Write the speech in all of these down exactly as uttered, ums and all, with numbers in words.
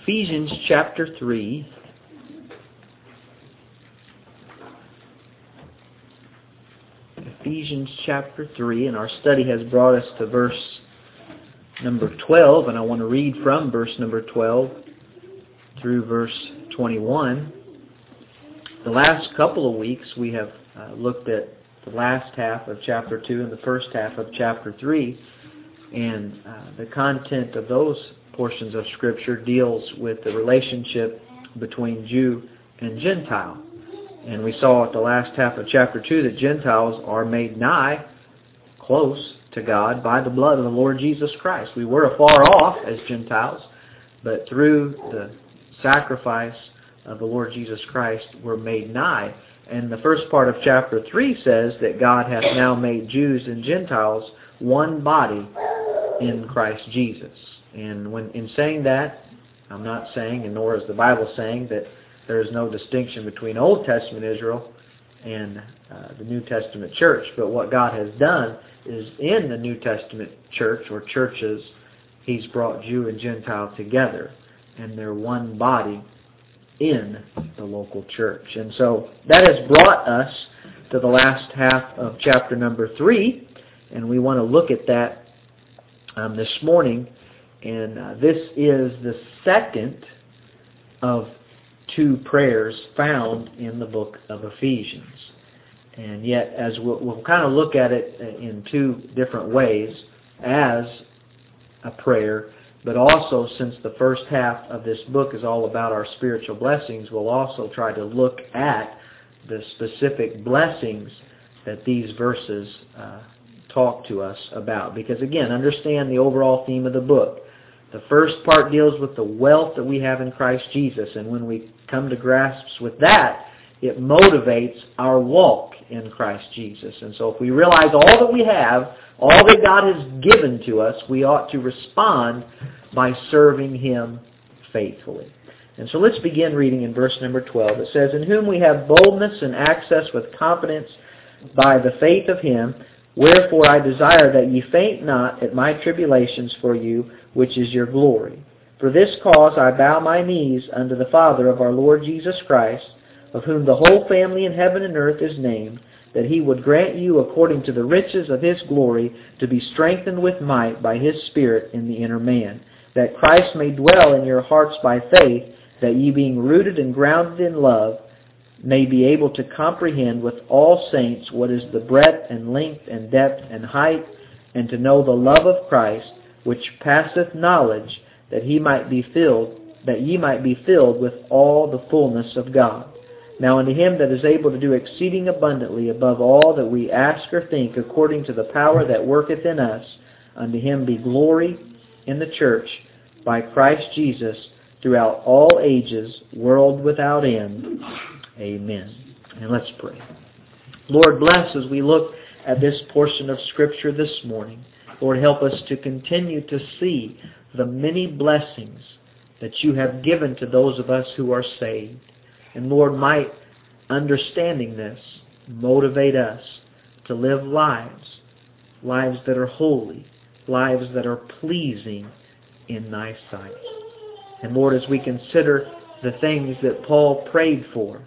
Ephesians chapter three. Ephesians chapter three, and our study has brought us to verse number twelve, and I want to read from verse number twelve through verse twenty-one. The last couple of weeks we have uh, looked at the last half of chapter two and the first half of chapter three, and uh, the content of those portions of Scripture deals with the relationship between Jew and Gentile. And we saw at the last half of chapter two that Gentiles are made nigh, close to God, by the blood of the Lord Jesus Christ. We were afar off as Gentiles, but through the sacrifice of the Lord Jesus Christ, we're made nigh. And the first part of chapter three says that God hath now made Jews and Gentiles one body in Christ Jesus. And when in saying that, I'm not saying, and nor is the Bible saying, that there is no distinction between Old Testament Israel and uh, the New Testament church. But what God has done is in the New Testament church, or churches, He's brought Jew and Gentile together. And they're one body in the local church. And so that has brought us to the last half of chapter number three. And we want to look at that um, this morning. And uh, this is the second of two prayers found in the book of Ephesians. And yet, as we'll, we'll kind of look at it in two different ways, as a prayer, but also since the first half of this book is all about our spiritual blessings, we'll also try to look at the specific blessings that these verses uh, talk to us about. Because again, understand the overall theme of the book. The first part deals with the wealth that we have in Christ Jesus, and when we come to grasps with that, it motivates our walk in Christ Jesus. And so if we realize all that we have, all that God has given to us, we ought to respond by serving Him faithfully. And so let's begin reading in verse number twelve. It says, "In whom we have boldness and access with confidence by the faith of Him. Wherefore I desire that ye faint not at my tribulations for you, which is your glory. For this cause I bow my knees unto the Father of our Lord Jesus Christ, of whom the whole family in heaven and earth is named, that He would grant you according to the riches of His glory to be strengthened with might by His Spirit in the inner man, that Christ may dwell in your hearts by faith, that ye being rooted and grounded in love, may be able to comprehend with all saints what is the breadth and length and depth and height, and to know the love of Christ, which passeth knowledge, that he might be filled, that ye might be filled with all the fullness of God. Now unto Him that is able to do exceeding abundantly above all that we ask or think, according to the power that worketh in us, unto Him be glory in the church by Christ Jesus throughout all ages, world without end. Amen." And let's pray. Lord, bless as we look at this portion of Scripture this morning. Lord, help us to continue to see the many blessings that You have given to those of us who are saved. And Lord, might understanding this motivate us to live lives, lives that are holy, lives that are pleasing in Thy sight. And Lord, as we consider the things that Paul prayed for,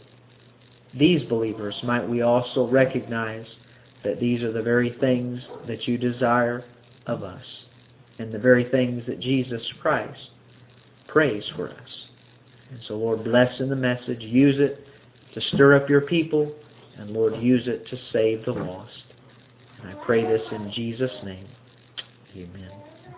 these believers, might we also recognize that these are the very things that You desire of us, and the very things that Jesus Christ prays for us. And so, Lord, bless in the message. Use it to stir up Your people, and Lord, use it to save the lost. And I pray this in Jesus' name. Amen.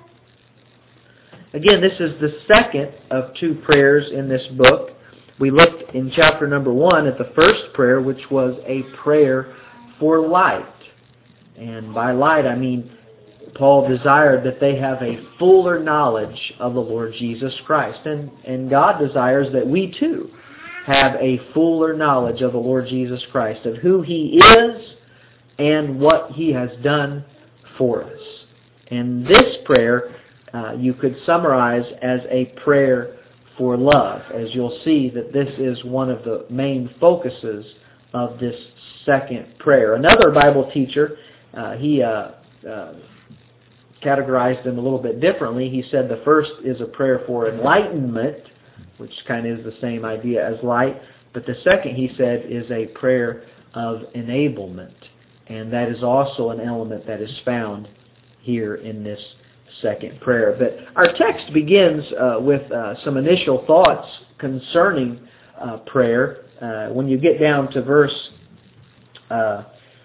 Again, this is the second of two prayers in this book. We looked in chapter number one at the first prayer, which was a prayer for light. And by light, I mean Paul desired that they have a fuller knowledge of the Lord Jesus Christ. And, and God desires that we too have a fuller knowledge of the Lord Jesus Christ, of who He is and what He has done for us. And this prayer uh, you could summarize as a prayer for love, as you'll see that this is one of the main focuses of this second prayer. Another Bible teacher, uh, he uh, uh, categorized them a little bit differently. He said the first is a prayer for enlightenment which kind of is the same idea as light. But the second, he said, is a prayer of enablement. And that is also an element that is found here in this second prayer. But our text begins uh, with uh, some initial thoughts concerning uh, prayer. Uh, when you get down to verse uh,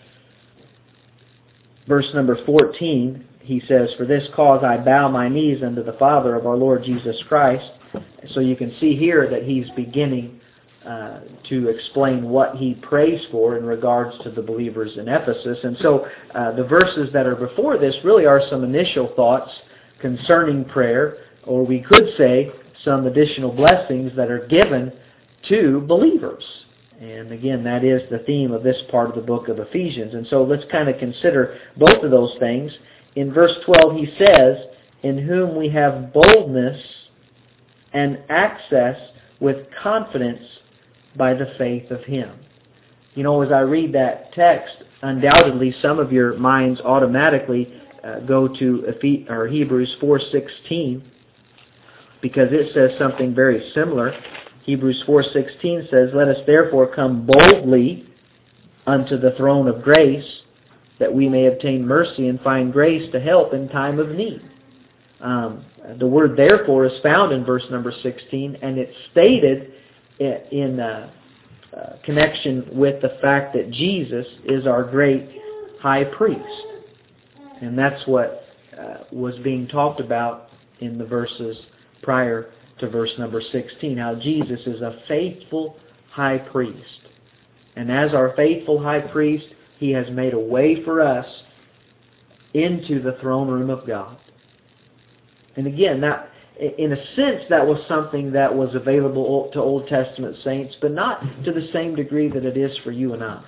verse number fourteen, he says, "For this cause I bow my knees unto the Father of our Lord Jesus Christ." So you can see here that he's beginning uh, to explain what he prays for in regards to the believers in Ephesus. And so uh, the verses that are before this really are some initial thoughts concerning prayer, or we could say some additional blessings that are given to believers. And again, that is the theme of this part of the book of Ephesians. And so let's kind of consider both of those things. In verse twelve, he says, "In whom we have boldness and access with confidence by the faith of Him." You know, as I read that text, undoubtedly some of your minds automatically uh, go to Ephes- or Hebrews four sixteen, because it says something very similar. Hebrews four sixteen says, "Let us therefore come boldly unto the throne of grace, that we may obtain mercy and find grace to help in time of need." Um, the word "therefore" is found in verse number sixteen, and it's stated in uh, uh, connection with the fact that Jesus is our great high priest. And that's what uh, was being talked about in the verses prior to verse number sixteen, how Jesus is a faithful high priest. And as our faithful high priest, He has made a way for us into the throne room of God. And again, that, in a sense, that was something that was available to Old Testament saints, but not to the same degree that it is for you and I.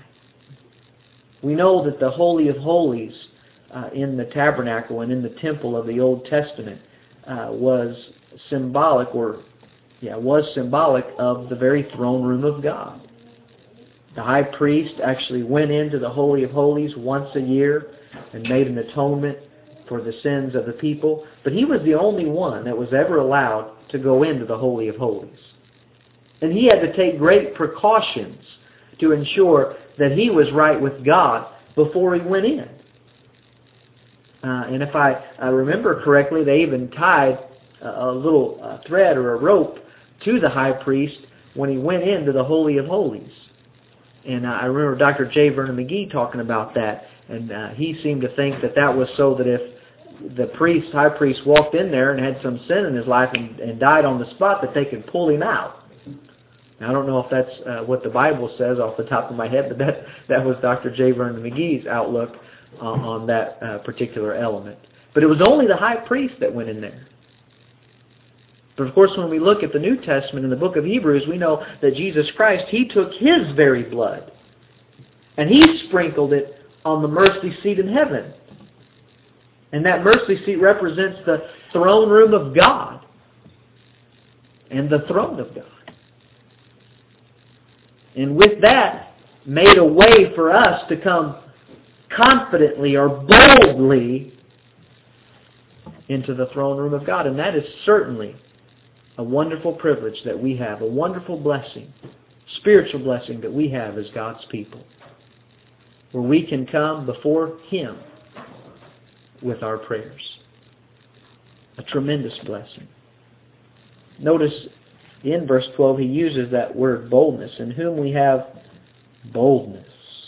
We know that the Holy of Holies uh, in the tabernacle and in the temple of the Old Testament uh, was symbolic, or yeah, was symbolic of the very throne room of God. The high priest actually went into the Holy of Holies once a year and made an atonement for the sins of the people. But he was the only one that was ever allowed to go into the Holy of Holies. And he had to take great precautions to ensure that he was right with God before he went in. Uh, and if I, I remember correctly, they even tied a, a little uh, thread or a rope to the high priest when he went into the Holy of Holies. And uh, I remember Doctor J. Vernon McGee talking about that. And uh, he seemed to think that that was so that if the priest, high priest, walked in there and had some sin in his life and, and died on the spot, that they could pull him out. Now, I don't know if that's uh, what the Bible says off the top of my head, but that, that was Doctor J. Vernon McGee's outlook uh, on that uh, particular element. But it was only the high priest that went in there. But of course, when we look at the New Testament in the book of Hebrews, we know that Jesus Christ, He took His very blood and He sprinkled it on the mercy seat in heaven. And that mercy seat represents the throne room of God and the throne of God. And with that, made a way for us to come confidently or boldly into the throne room of God. And that is certainly a wonderful privilege that we have, a wonderful blessing, spiritual blessing that we have as God's people, where we can come before Him with our prayers. A tremendous blessing. Notice in verse twelve, he uses that word boldness, in whom we have boldness.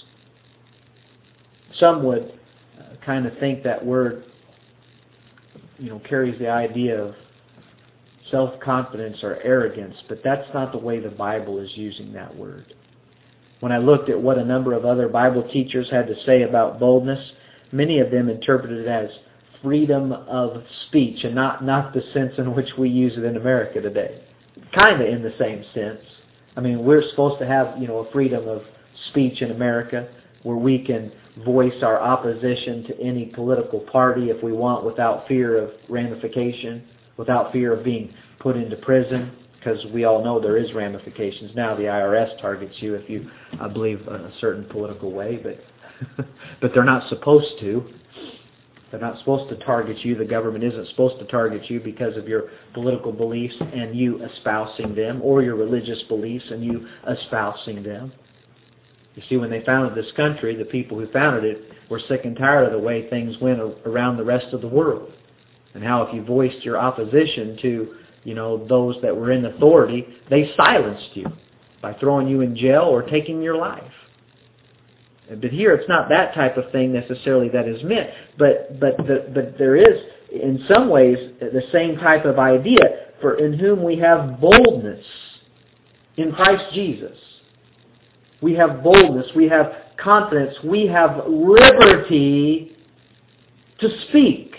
Some would uh, kind of think that word, you know, carries the idea of self-confidence or arrogance, but that's not the way the Bible is using that word. When I looked at what a number of other Bible teachers had to say about boldness, many of them interpreted it as freedom of speech, and not, not the sense in which we use it in America today. Kind of in the same sense. I mean, we're supposed to have, you know, a freedom of speech in America where we can voice our opposition to any political party if we want without fear of ramification, without fear of being put into prison, because we all know there is ramifications. Now the I R S targets you if you, I believe, in a certain political way, but but they're not supposed to. They're not supposed to target you. The government isn't supposed to target you because of your political beliefs and you espousing them, or your religious beliefs and you espousing them. You see, when they founded this country, the people who founded it were sick and tired of the way things went around the rest of the world. And how if you voiced your opposition to, you know, those that were in authority, they silenced you by throwing you in jail or taking your life. But here it's not that type of thing necessarily that is meant, but but the, but there is in some ways the same type of idea, for in whom we have boldness in Christ Jesus. We have boldness, we have confidence, we have liberty to speak.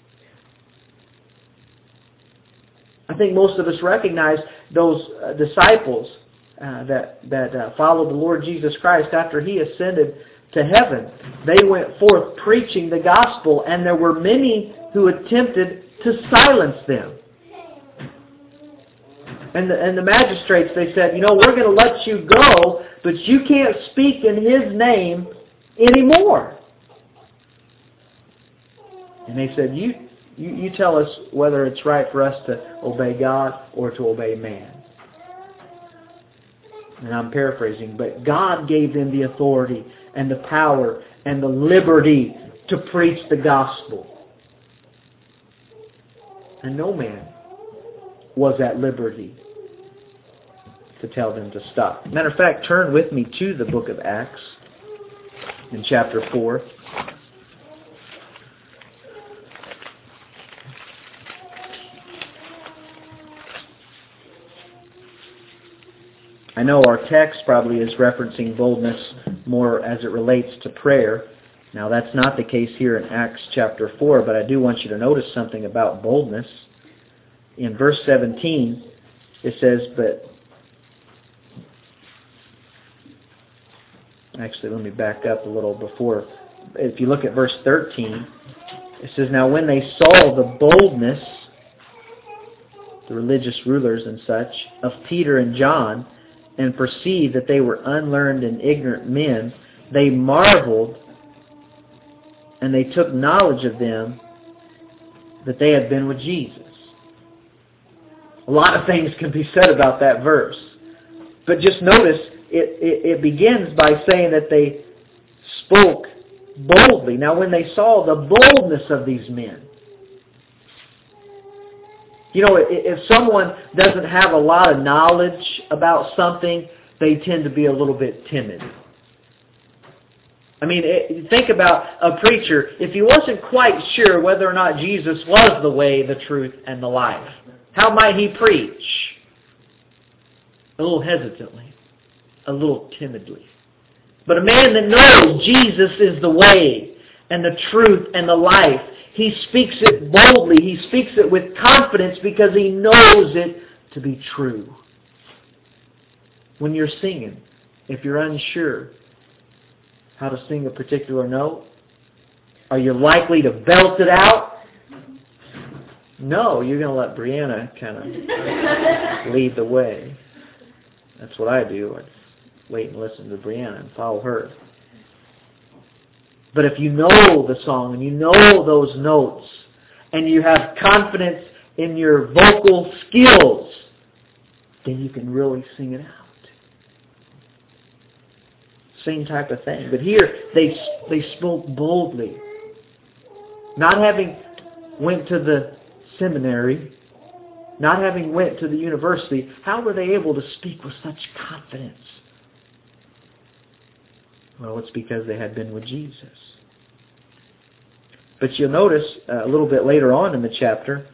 I think most of us recognize those uh, disciples Uh, that that uh, followed the Lord Jesus Christ after He ascended to heaven. They went forth preaching the gospel, and there were many who attempted to silence them. And the, and the magistrates, they said, you know, we're going to let you go, but you can't speak in His name anymore. And they said, you, you, you tell us whether it's right for us to obey God or to obey man. And I'm paraphrasing, but God gave them the authority and the power and the liberty to preach the gospel. And no man was at liberty to tell them to stop. Matter of fact, turn with me to the book of Acts in chapter four. I know our text probably is referencing boldness more as it relates to prayer. Now that's not the case here in Acts chapter four, but I do want you to notice something about boldness. In verse seventeen, it says, but... Actually, let me back up a little before. If you look at verse thirteen, it says, now when they saw the boldness, the religious rulers and such, of Peter and John, and perceived that they were unlearned and ignorant men, they marveled, and they took knowledge of them that they had been with Jesus. A lot of things can be said about that verse. But just notice, it, it, it begins by saying that they spoke boldly. Now when they saw the boldness of these men, you know, if someone doesn't have a lot of knowledge about something, they tend to be a little bit timid. I mean, think about a preacher. If he wasn't quite sure whether or not Jesus was the way, the truth, and the life, how might he preach? A little hesitantly, a little timidly. But a man that knows Jesus is the way and the truth and the life, he speaks it boldly. He speaks it with confidence because he knows it to be true. When you're singing, if you're unsure how to sing a particular note, are you likely to belt it out? No, you're going to let Brianna kind of lead the way. That's what I do. I wait and listen to Brianna and follow her. But if you know the song and you know those notes and you have confidence in your vocal skills, then you can really sing it out. Same type of thing. But here they they spoke boldly. Not having went to the seminary, not having went to the university, how were they able to speak with such confidence? Well, it's because they had been with Jesus. But you'll notice uh, a little bit later on in the chapter,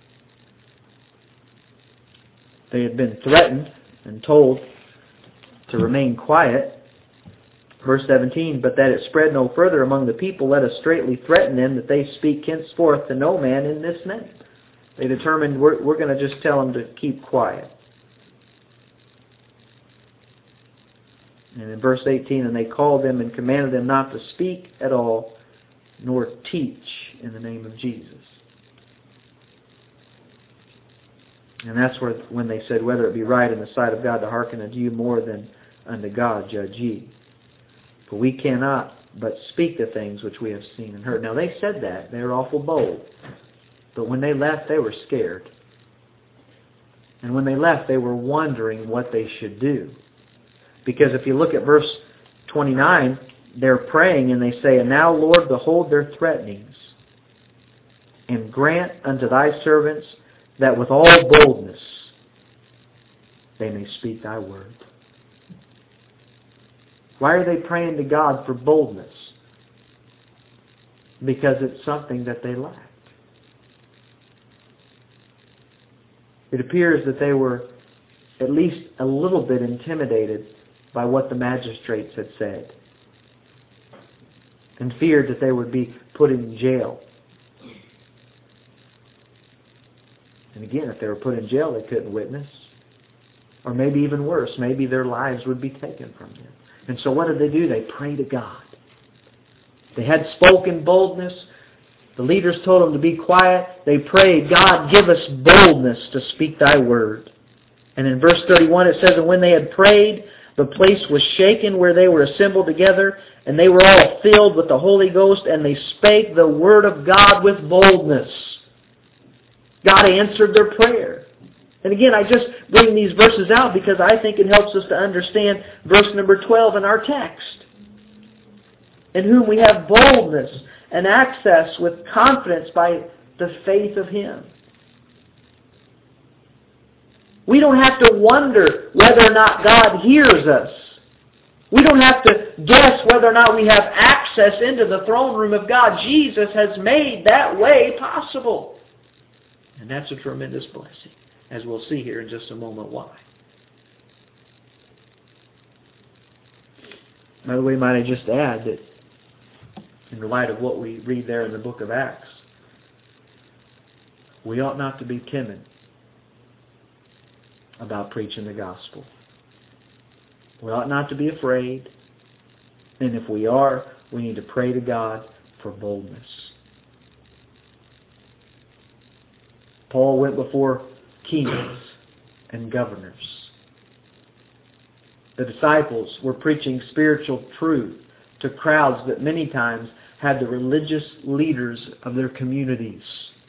they had been threatened and told to remain quiet. Verse seventeen, but that it spread no further among the people, let us straitly threaten them that they speak henceforth to no man in this name. They determined we're, we're going to just tell them to keep quiet. And in verse eighteen, and they called them and commanded them not to speak at all, nor teach in the name of Jesus. And that's where when they said, whether it be right in the sight of God to hearken unto you more than unto God, judge ye. For we cannot but speak the things which we have seen and heard. Now they said that. They were awful bold. But when they left, they were scared. And when they left, they were wondering what they should do. Because if you look at verse twenty-nine, they're praying and they say, "And now, Lord, behold their threatenings, and grant unto thy servants that with all boldness they may speak thy word." Why are they praying to God for boldness? Because it's something that they lacked. It appears that they were at least a little bit intimidated by what the magistrates had said, and feared that they would be put in jail. And again, if they were put in jail, they couldn't witness. Or maybe even worse, maybe their lives would be taken from them. And so what did they do? They prayed to God. They had spoken boldness. The leaders told them to be quiet. They prayed, "God, give us boldness to speak thy word." And in verse thirty-one it says, "And when they had prayed, the place was shaken where they were assembled together, and they were all filled with the Holy Ghost, and they spake the word of God with boldness." God answered their prayer. And again, I just bring these verses out because I think it helps us to understand verse number twelve in our text. "In whom we have boldness and access with confidence by the faith of Him." We don't have to wonder whether or not God hears us. We don't have to guess whether or not we have access into the throne room of God. Jesus has made that way possible. And that's a tremendous blessing, as we'll see here in just a moment why. By the way, might I just add that in the light of what we read there in the book of Acts, we ought not to be timid about preaching the gospel. We ought not to be afraid. And if we are, we need to pray to God for boldness. Paul went before kings and governors. The disciples were preaching spiritual truth to crowds that many times had the religious leaders of their communities.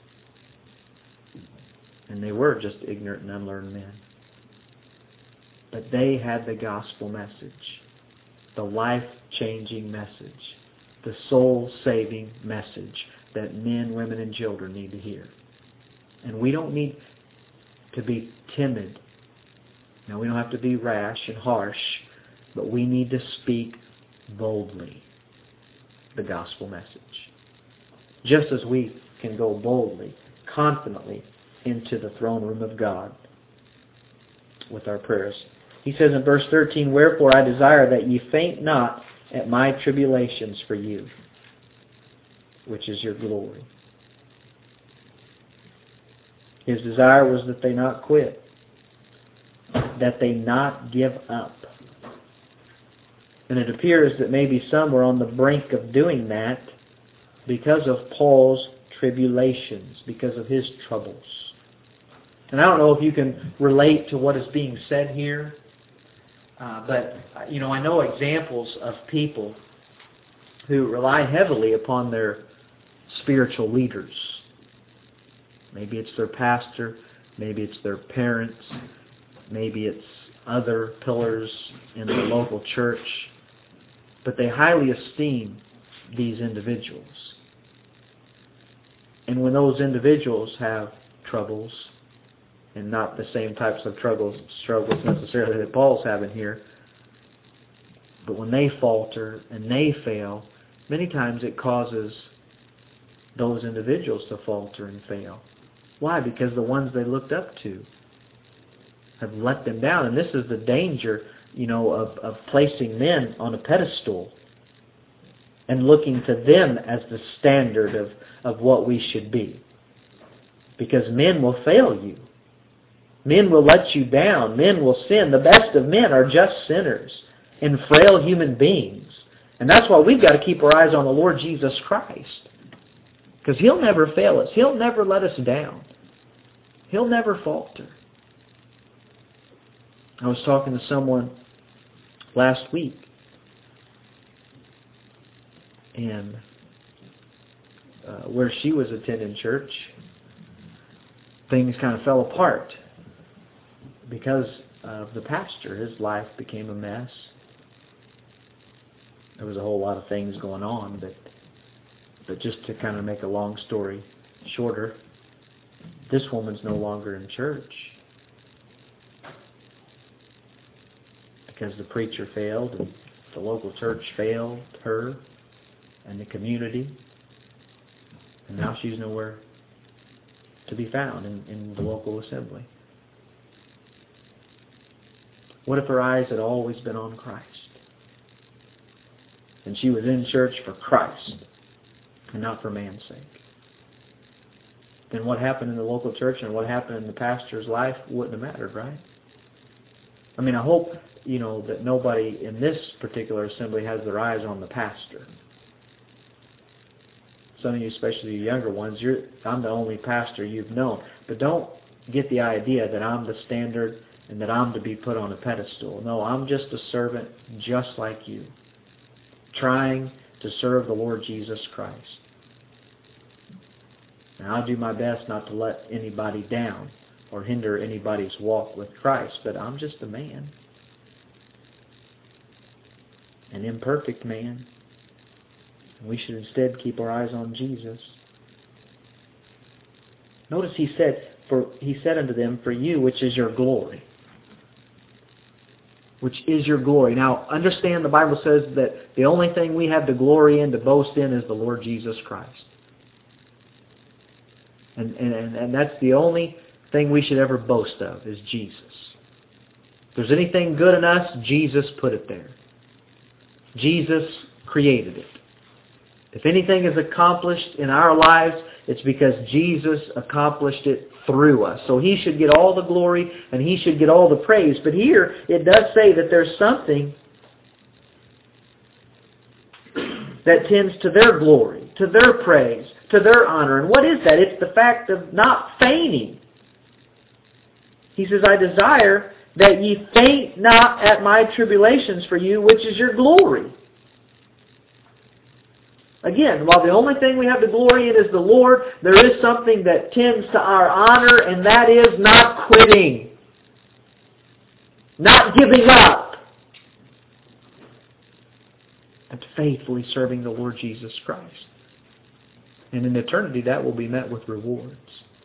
And they were just ignorant and unlearned men. But they had the gospel message, the life-changing message, the soul-saving message that men, women, and children need to hear. And we don't need to be timid. Now, we don't have to be rash and harsh, but we need to speak boldly the gospel message. Just as we can go boldly, confidently into the throne room of God with our prayers. He says in verse thirteen, "Wherefore I desire that ye faint not at my tribulations for you, which is your glory." His desire was that they not quit, that they not give up. And it appears that maybe some were on the brink of doing that because of Paul's tribulations, because of his troubles. And I don't know if you can relate to what is being said here, uh, but you know, I know examples of people who rely heavily upon their spiritual leaders. Maybe it's their pastor, maybe it's their parents, maybe it's other pillars in the local church, but they highly esteem these individuals. And when those individuals have troubles, and not the same types of struggles, struggles necessarily that Paul's having here, but when they falter and they fail, many times it causes those individuals to falter and fail. Why? Because the ones they looked up to have let them down. And this is the danger, you know, of, of placing men on a pedestal and looking to them as the standard of, of what we should be. Because men will fail you. Men will let you down. Men will sin. The best of men are just sinners and frail human beings. And that's why we've got to keep our eyes on the Lord Jesus Christ. Because He'll never fail us. He'll never let us down. He'll never falter. I was talking to someone last week, And uh, where she was attending church, things kind of fell apart because of the pastor. His life became a mess. There was a whole lot of things going on, but but just to kind of make a long story shorter, this woman's no longer in church because the preacher failed, and the local church failed her and the community, and now she's nowhere to be found in, in the local assembly. What if her eyes had always been on Christ? And she was in church for Christ and not for man's sake. Then what happened in the local church and what happened in the pastor's life wouldn't have mattered, right? I mean, I hope, you know, that nobody in this particular assembly has their eyes on the pastor. Some of you, especially the younger ones, you're, I'm the only pastor you've known. But don't get the idea that I'm the standard and that I'm to be put on a pedestal. No, I'm just a servant just like you, trying to serve the Lord Jesus Christ. Now, I'll do my best not to let anybody down or hinder anybody's walk with Christ, but I'm just a man, an imperfect man. We should instead keep our eyes on Jesus. Notice he said, "For he said unto them, for you, which is your glory." Which is your glory. Now, understand the Bible says that the only thing we have to glory in, to boast in, is the Lord Jesus Christ. And, and, and that's the only thing we should ever boast of, is Jesus. If there's anything good in us, Jesus put it there. Jesus created it. If anything is accomplished in our lives, it's because Jesus accomplished it through us. So He should get all the glory and He should get all the praise. But here it does say that there's something that tends to their glory, to their praise, to their honor. And what is that? It's the fact of not fainting. He says, I desire that ye faint not at my tribulations for you, which is your glory. Again, while the only thing we have to glory in is the Lord, there is something that tends to our honor, and that is not quitting. Not giving up. And faithfully serving the Lord Jesus Christ. And in eternity, that will be met with rewards.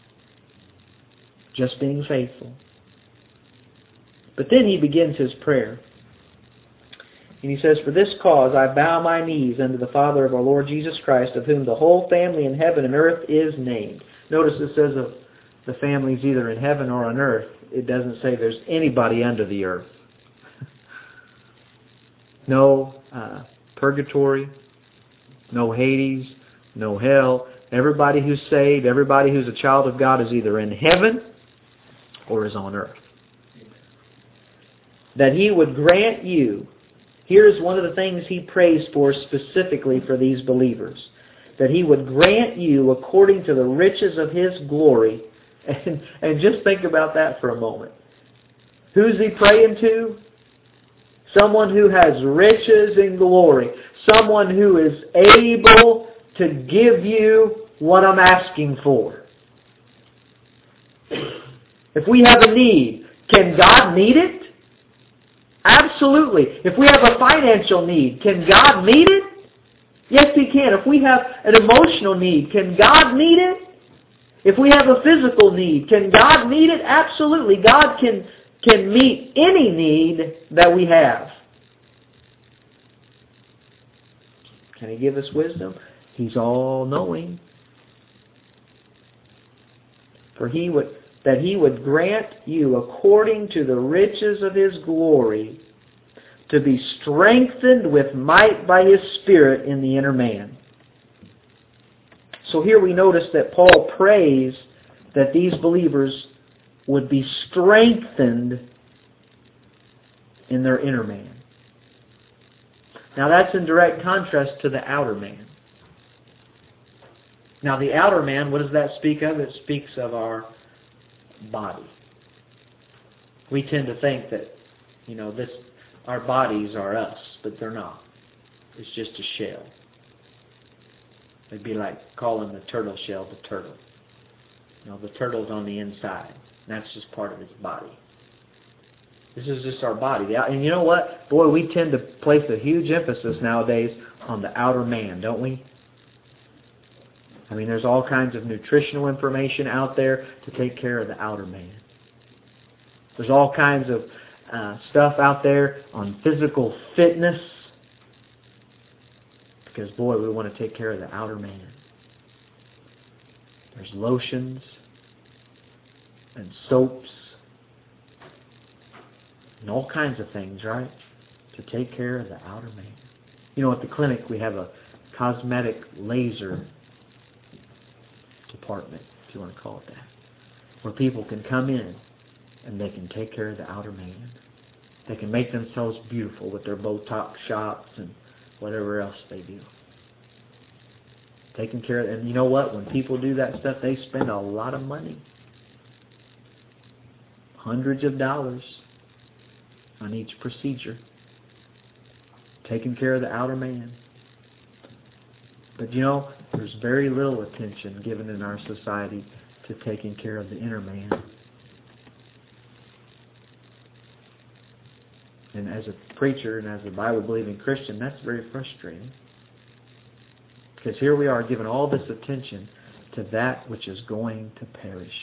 Just being faithful. But then he begins his prayer. And he says, for this cause I bow my knees unto the Father of our Lord Jesus Christ, of whom the whole family in heaven and earth is named. Notice it says of the families either in heaven or on earth. It doesn't say there's anybody under the earth. No uh, purgatory, no Hades, no hell. Everybody who's saved, everybody who's a child of God is either in heaven or is on earth. That He would grant you, here's one of the things he prays for specifically for these believers, that He would grant you according to the riches of His glory. And, and just think about that for a moment. Who's he praying to? Someone who has riches and glory. Someone who is able to give you what I'm asking for. If we have a need, can God meet it? Absolutely. If we have a financial need, can God meet it? Yes, He can. If we have an emotional need, can God meet it? If we have a physical need, can God meet it? Absolutely. God can, can meet any need that we have. Can He give us wisdom? He's all-knowing. For He would, that He would grant you according to the riches of His glory to be strengthened with might by His Spirit in the inner man. So here we notice that Paul prays that these believers would be strengthened in their inner man. Now that's in direct contrast to the outer man. Now the outer man, what does that speak of? It speaks of our body. We tend to think that, you know, this our bodies are us, but they're not. It's just a shell. It'd be like calling the turtle shell the turtle. You know, the turtle's on the inside. And that's just part of its body. This is just our body. And you know what? Boy, we tend to place a huge emphasis nowadays on the outer man, don't we? I mean, there's all kinds of nutritional information out there to take care of the outer man. There's all kinds of uh, stuff out there on physical fitness. Because, boy, we want to take care of the outer man. There's lotions and soaps and all kinds of things, right? To take care of the outer man. You know, at the clinic we have a cosmetic laser department, if you want to call it that, where people can come in and they can take care of the outer man. They can make themselves beautiful with their Botox shots and whatever else they do. Taking care of, and you know what? When people do that stuff, they spend a lot of money. Hundreds of dollars on each procedure. Taking care of the outer man. But you know, there's very little attention given in our society to taking care of the inner man. And as a preacher and as a Bible-believing Christian, that's very frustrating. Because here we are giving all this attention to that which is going to perish.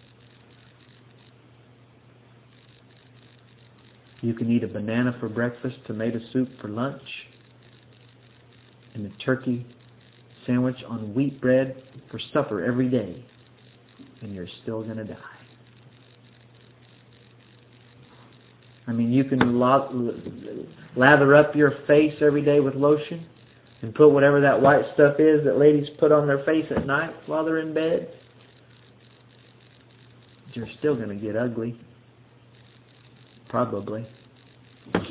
You can eat a banana for breakfast, tomato soup for lunch, and a turkey sandwich on wheat bread for supper every day, and you're still going to die. I mean, you can lather up your face every day with lotion and put whatever that white stuff is that ladies put on their face at night while they're in bed. But you're still going to get ugly. Probably. I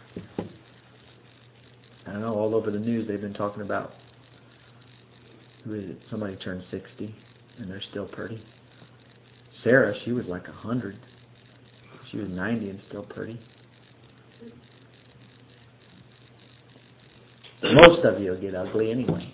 don't know, all over the news they've been talking about, who is it? Somebody turned sixty and they're still pretty. Sarah, she was like a hundred. She was ninety and still pretty. Most of you will get ugly anyway.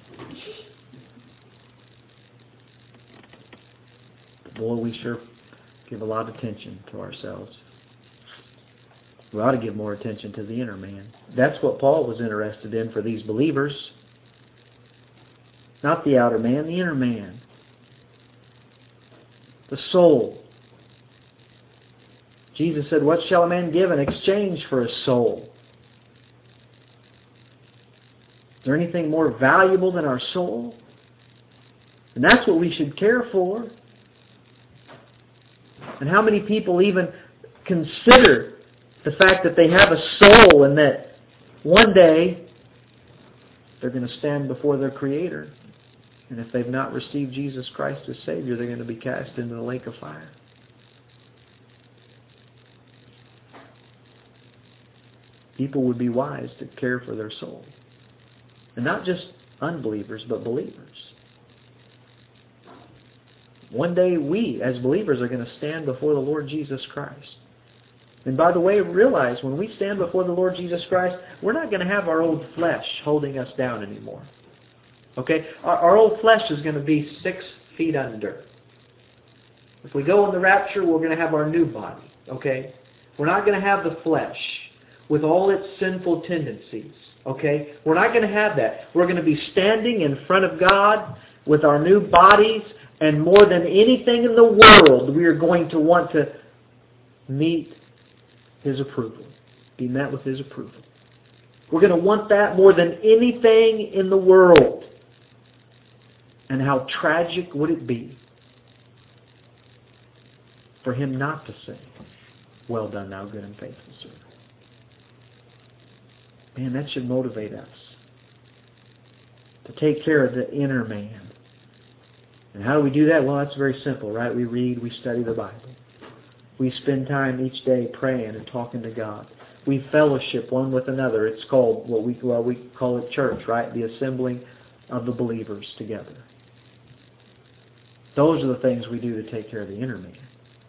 But boy, we sure give a lot of attention to ourselves. We ought to give more attention to the inner man. That's what Paul was interested in for these believers. Not the outer man, the inner man. The soul. Jesus said, "What shall a man give in exchange for his soul?" Is there anything more valuable than our soul? And that's what we should care for. And how many people even consider the fact that they have a soul and that one day they're going to stand before their Creator. And if they've not received Jesus Christ as Savior, they're going to be cast into the lake of fire. People would be wise to care for their soul. And not just unbelievers, but believers. One day we, as believers, are going to stand before the Lord Jesus Christ. And by the way, realize when we stand before the Lord Jesus Christ, we're not going to have our old flesh holding us down anymore. Okay? Our, our old flesh is going to be six feet under. If we go in the rapture, we're going to have our new body. Okay? We're not going to have the flesh with all its sinful tendencies. Okay? We're not going to have that. We're going to be standing in front of God with our new bodies, and more than anything in the world, we are going to want to meet His approval. Be met with His approval. We're going to want that more than anything in the world. And how tragic would it be for Him not to say, "Well done, thou good and faithful servant." Man, that should motivate us to take care of the inner man. And how do we do that? Well, that's very simple, right? We read, we study the Bible. We spend time each day praying and talking to God. We fellowship one with another. It's called, what we, well, we call it church, right? The assembling of the believers together. Those are the things we do to take care of the inner man.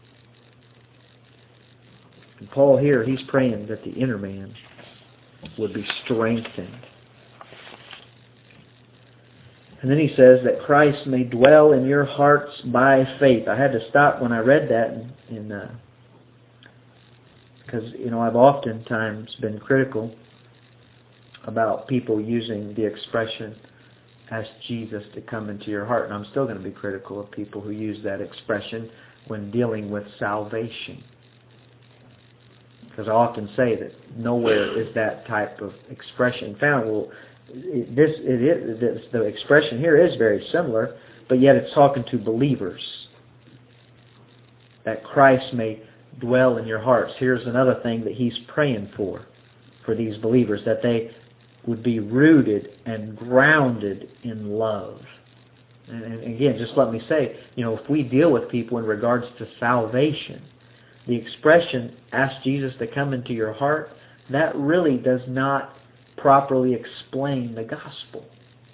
And Paul here, he's praying that the inner man would be strengthened. And then he says that Christ may dwell in your hearts by faith. I had to stop when I read that, and, and uh, because you know I've oftentimes been critical about people using the expression "ask Jesus to come into your heart," and I'm still going to be critical of people who use that expression when dealing with salvation. Because I often say that nowhere is that type of expression found. Well, it, this, it is, this, the expression here is very similar, but yet it's talking to believers. That Christ may dwell in your hearts. Here's another thing that he's praying for, for these believers, that they would be rooted and grounded in love. And, and again, just let me say, you know, if we deal with people in regards to salvation, the expression, ask Jesus to come into your heart, that really does not properly explain the gospel.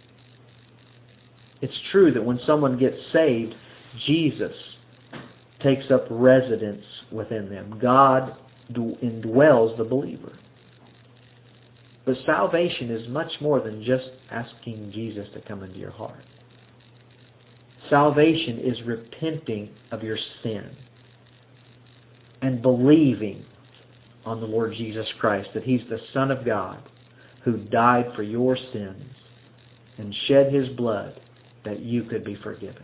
It's true that when someone gets saved, Jesus takes up residence within them. God indwells the believer. But salvation is much more than just asking Jesus to come into your heart. Salvation is repenting of your sin and believing on the Lord Jesus Christ, that He's the Son of God who died for your sins and shed His blood that you could be forgiven.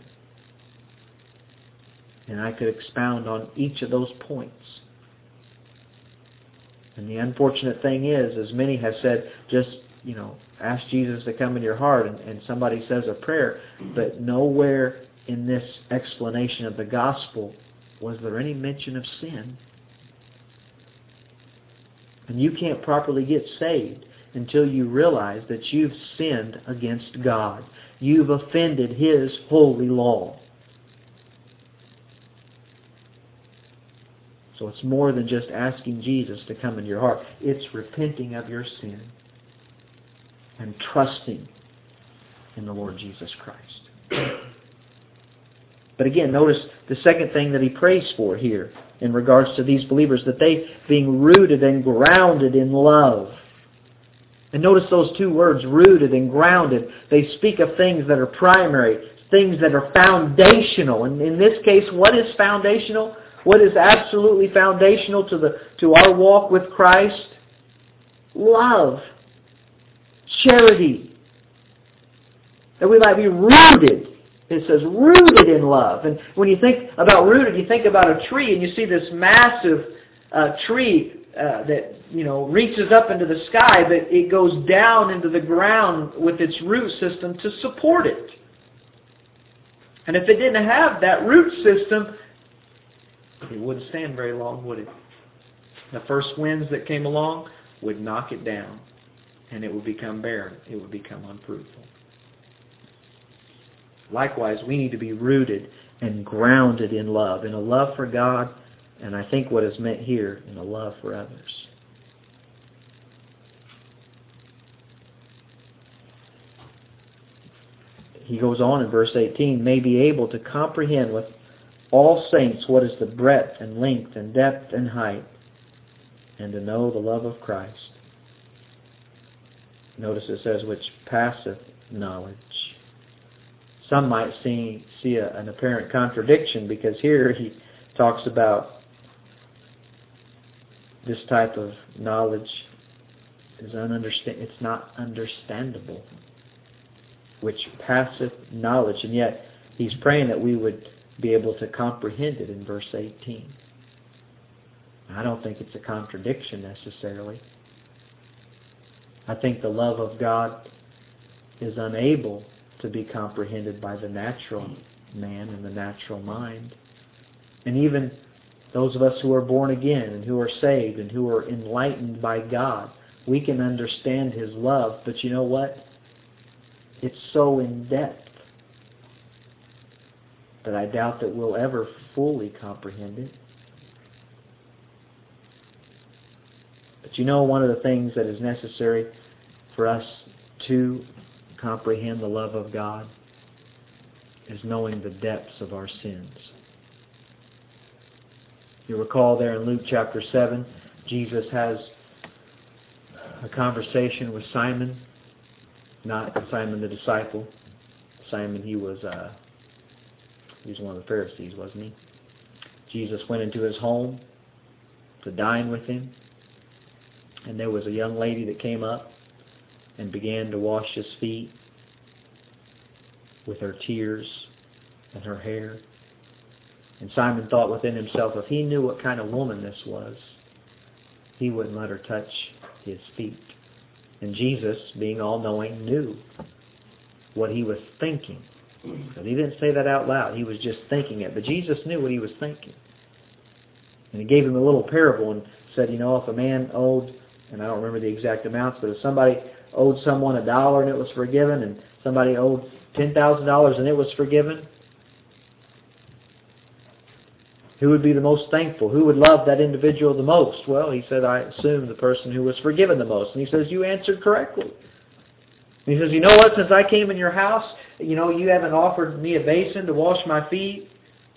And I could expound on each of those points. And the unfortunate thing is, as many have said, just, you know, ask Jesus to come in your heart, and, and somebody says a prayer, but nowhere in this explanation of the gospel was there any mention of sin. And you can't properly get saved until you realize that you've sinned against God. You've offended His holy law. So it's more than just asking Jesus to come in your heart. It's repenting of your sin and trusting in the Lord Jesus Christ. But again, notice the second thing that he prays for here in regards to these believers, that they being rooted and grounded in love. And notice those two words, rooted and grounded. They speak of things that are primary, things that are foundational. And in this case, what is foundational? What is absolutely foundational to the to our walk with Christ? Love. Charity. That we might be rooted. It says rooted in love. And when you think about rooted, you think about a tree, and you see this massive uh, tree uh, that you know reaches up into the sky, but it goes down into the ground with its root system to support it. And if it didn't have that root system, it wouldn't stand very long, would it? The first winds that came along would knock it down, and it would become barren. It would become unfruitful. Likewise, we need to be rooted and grounded in love, in a love for God, and I think what is meant here, in a love for others. He goes on in verse eighteen, may be able to comprehend with all saints what is the breadth and length and depth and height, and to know the love of Christ. Notice it says, which passeth knowledge. Some might see, see a, an apparent contradiction, because here he talks about this type of knowledge is ununderstand. It's not understandable, which passeth knowledge, and yet he's praying that we would be able to comprehend it in verse eighteen. I don't think it's a contradiction necessarily. I think the love of God is unable to be comprehended by the natural man and the natural mind. And even those of us who are born again and who are saved and who are enlightened by God, we can understand His love, but you know what? It's so in depth that I doubt that we'll ever fully comprehend it. But you know, one of the things that is necessary for us to comprehend the love of God is knowing the depths of our sins. You recall there in Luke chapter seven, Jesus has a conversation with Simon, not Simon the disciple, Simon, he was uh, he was one of the Pharisees, wasn't he? Jesus went into his home to dine with him, and there was a young lady that came up and began to wash his feet with her tears and her hair. And Simon thought within himself, if he knew what kind of woman this was, he wouldn't let her touch his feet. And Jesus, being all-knowing, knew what he was thinking. But he didn't say that out loud. He was just thinking it. But Jesus knew what he was thinking. And he gave him a little parable and said, you know, if a man owed, and I don't remember the exact amounts, but if somebody owed someone a dollar and it was forgiven, and somebody owed ten thousand dollars and it was forgiven, who would be the most thankful? Who would love that individual the most? Well, he said, I assume the person who was forgiven the most. And he says, you answered correctly. And he says, you know what? Since I came in your house, you know, you haven't offered me a basin to wash my feet.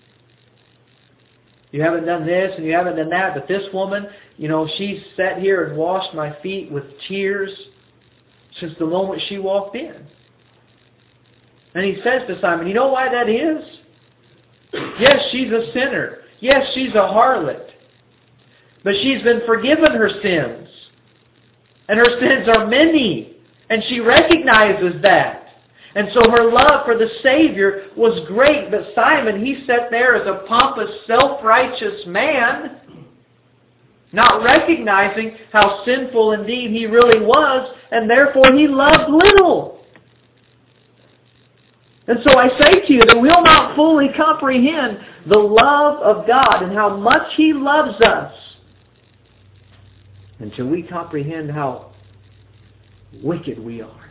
You haven't done this and you haven't done that. But this woman, you know, she's sat here and washed my feet with tears since the moment she walked in. And he says to Simon, you know why that is? Yes, she's a sinner. Yes, she's a harlot. But she's been forgiven her sins. And her sins are many. And she recognizes that. And so her love for the Savior was great. But Simon, he sat there as a pompous, self-righteous man, not recognizing how sinful indeed he really was, and therefore he loved little. And so I say to you that we'll not fully comprehend the love of God and how much He loves us until we comprehend how wicked we are,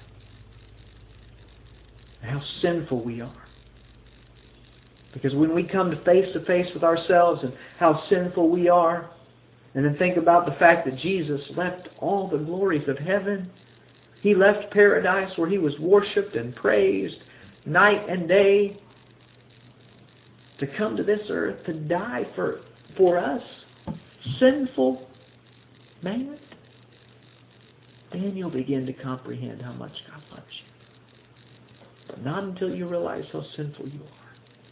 and how sinful we are. Because when we come to face to face with ourselves and how sinful we are, and then think about the fact that Jesus left all the glories of heaven, He left paradise where He was worshipped and praised night and day to come to this earth to die for, for us, sinful man, then you'll begin to comprehend how much God loves you. But not until you realize how sinful you are.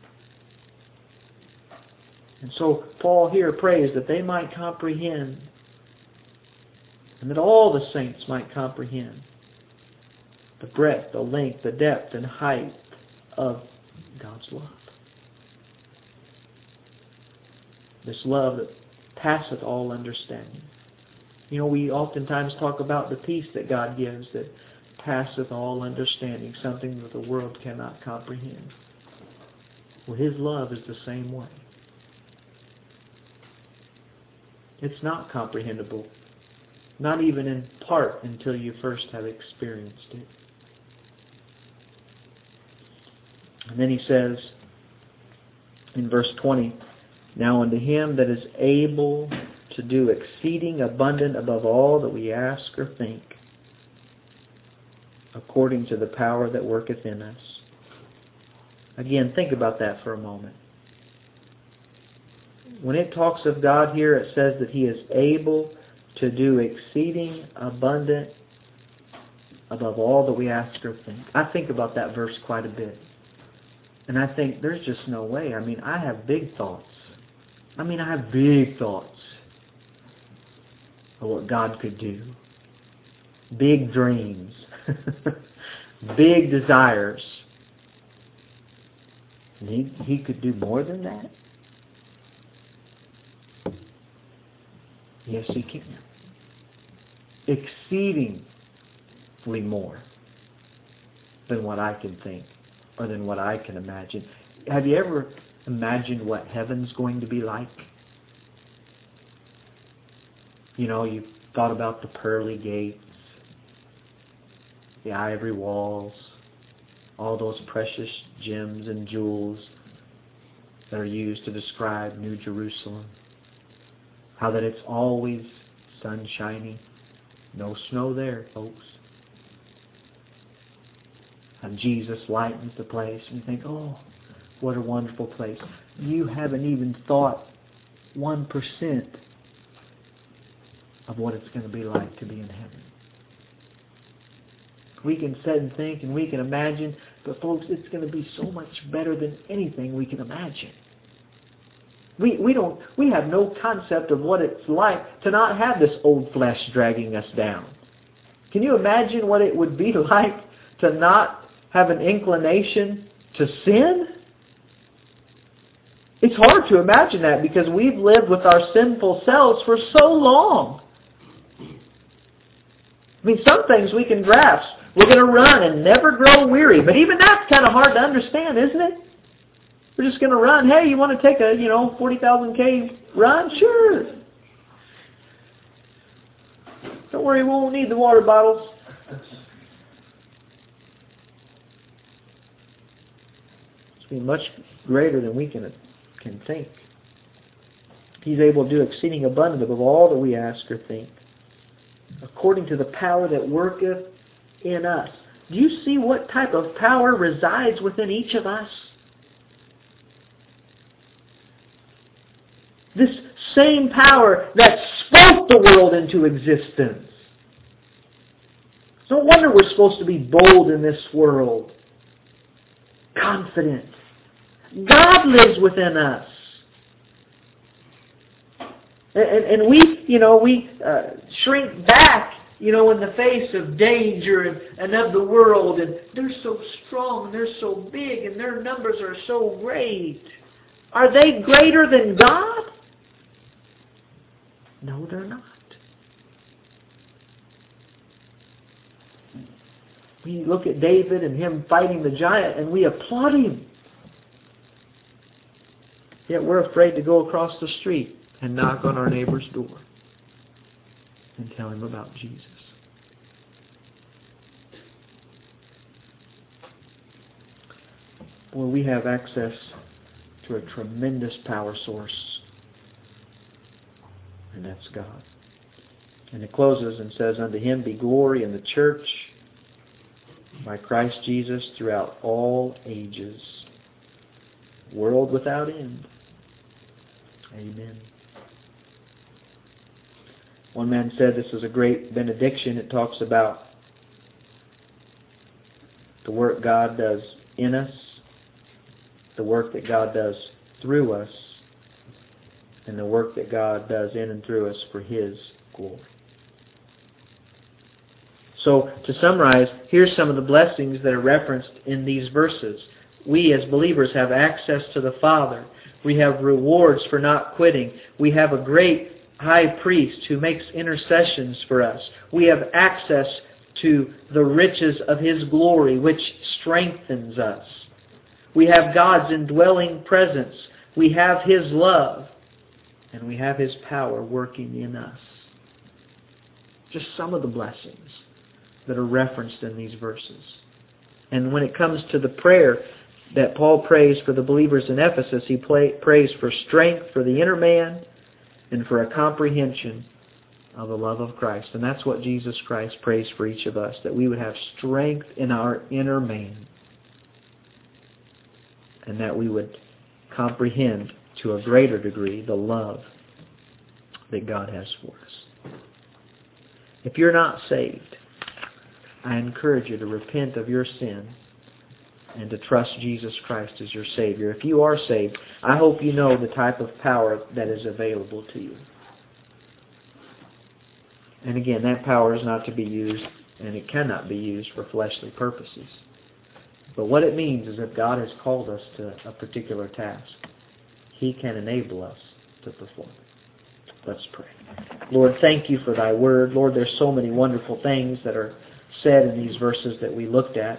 And so Paul here prays that they might comprehend, and that all the saints might comprehend the breadth, the length, the depth, and height of God's love. This love that passeth all understanding. You know, we oftentimes talk about the peace that God gives that passeth all understanding, something that the world cannot comprehend. Well, His love is the same way. It's not comprehensible, not even in part until you first have experienced it. And then he says in verse twenty, now unto Him that is able to do exceeding abundant above all that we ask or think, according to the power that worketh in us. Again, think about that for a moment. When it talks of God here, it says that He is able to do exceeding abundant above all that we ask or think. I think about that verse quite a bit. And I think there's just no way. I mean, I have big thoughts. I mean, I have big thoughts of what God could do. Big dreams. Big desires. And he, he could do more than that? Yes, He can. Exceedingly more than what I can think or than what I can imagine. Have you ever imagined what heaven's going to be like? You know, you've thought about the pearly gates, the ivory walls, all those precious gems and jewels that are used to describe New Jerusalem. How that it's always sunshiny. No snow there, folks. And Jesus lightens the place. And you think, oh, what a wonderful place. You haven't even thought one percent of what it's going to be like to be in heaven. We can sit and think and we can imagine But folks, it's going to be so much better than anything we can imagine. We we don't we have no concept of what it's like to not have this old flesh dragging us down. Can you imagine what it would be like to not have an inclination to sin? It's hard to imagine that because we've lived with our sinful selves for so long. I mean, some things we can grasp. We're going to run and never grow weary. But even that's kind of hard to understand, isn't it? We're just going to run. Hey, you want to take a, you know, forty thousand K run? Sure. Don't worry, we won't need the water bottles. It's been much greater than we can, can think. He's able to do exceeding abundant above all that we ask or think, according to the power that worketh in us. Do you see what type of power resides within each of us? This same power that spoke the world into existence. No wonder we're supposed to be bold in this world. Confident. God lives within us. And, and we, you know, we uh, shrink back, you know, in the face of danger and, and of the world. And they're so strong and they're so big and their numbers are so great. Are they greater than God? No, they're not. We look at David and him fighting the giant and we applaud him. Yet we're afraid to go across the street and knock on our neighbor's door and tell him about Jesus. Boy, we have access to a tremendous power source. And that's God. And it closes and says, unto him be glory in the church by Christ Jesus throughout all ages, world without end. Amen. One man said this is a great benediction. It talks about the work God does in us, the work that God does through us, and the work that God does in and through us for His glory. So, to summarize, here's some of the blessings that are referenced in these verses. We as believers have access to the Father. We have rewards for not quitting. We have a great high priest who makes intercessions for us. We have access to the riches of His glory, which strengthens us. We have God's indwelling presence. We have His love. And we have His power working in us. Just some of the blessings that are referenced in these verses. And when it comes to the prayer that Paul prays for the believers in Ephesus, he play, prays for strength for the inner man and for a comprehension of the love of Christ. And that's what Jesus Christ prays for each of us, that we would have strength in our inner man and that we would comprehend to a greater degree the love that God has for us. If you're not saved, I encourage you to repent of your sin and to trust Jesus Christ as your Savior. If you are saved, I hope you know the type of power that is available to you. And again, that power is not to be used, and it cannot be used for fleshly purposes. But what it means is that God has called us to a particular task. He can enable us to perform it. Let's pray. Lord, thank you for thy word. Lord, there's so many wonderful things that are said in these verses that we looked at.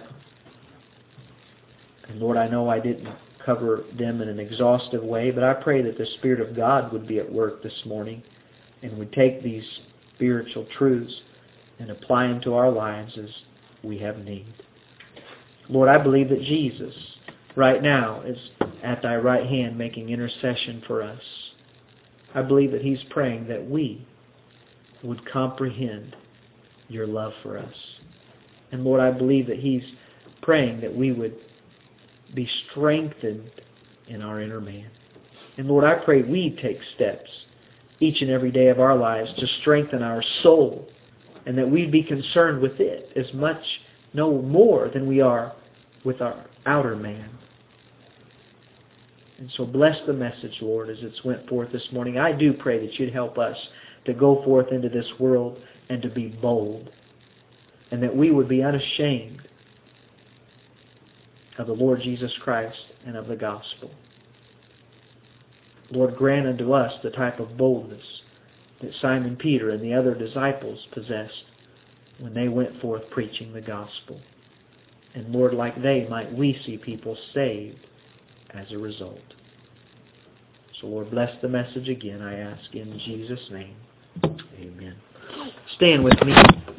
And Lord, I know I didn't cover them in an exhaustive way, but I pray that the Spirit of God would be at work this morning and would take these spiritual truths and apply them to our lives as we have need. Lord, I believe that Jesus right now is at thy right hand making intercession for us. I believe that He's praying that we would comprehend your love for us. And Lord, I believe that He's praying that we would be strengthened in our inner man. And Lord, I pray we take steps each and every day of our lives to strengthen our soul, and that we'd be concerned with it as much, no more than we are with our outer man. And so bless the message, Lord, as it's went forth this morning. I do pray that You'd help us to go forth into this world and to be bold, and that we would be unashamed of the Lord Jesus Christ and of the gospel. Lord, grant unto us the type of boldness that Simon Peter and the other disciples possessed when they went forth preaching the gospel. And Lord, like they, might we see people saved as a result. So Lord, bless the message again, I ask in Jesus' name. Amen. Stand with me.